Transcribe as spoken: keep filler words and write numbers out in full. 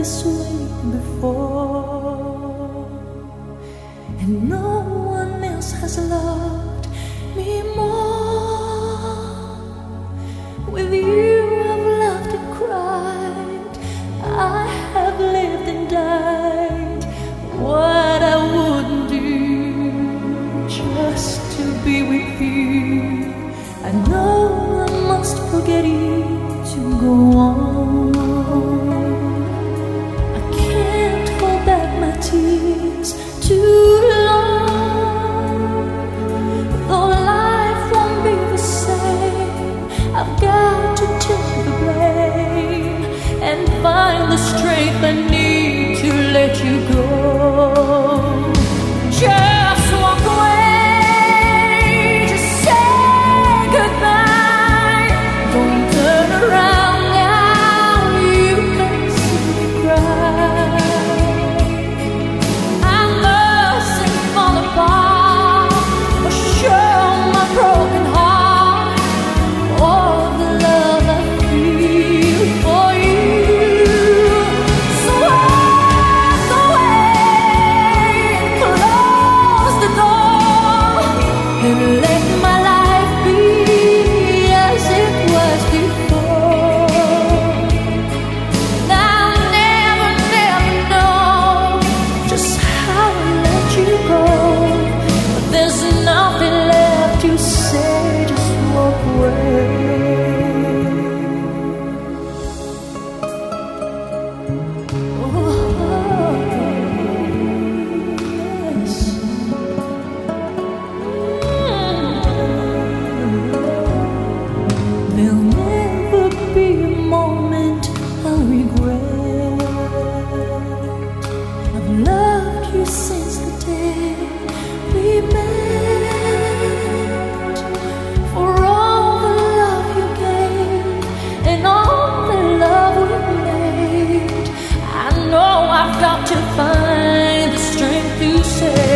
this way before, and no one else has loved me more. With you I've laughed and cried, I have lived and died. What I wouldn't do just to be with you. I know I must forget you to go on. I can't hold back my tears too long. Though life won't be the same, I've got to take the blame and find the strength I need to let you go. Just walk away, just say goodbye. Don't turn around now, you can see me cry. I mustn't fall apart or show my broken heart, all the love I feel for you. So walk away, close the door, and let my life be as it was before. Now I'll never, never know just how to let you go, but there's nothing left to say, just walk away. Oh, yes. There'll never be a moment I'll regret. I've loved you since the day we met. For all the love you gave and all the love we made, I know I've got to find the strength to say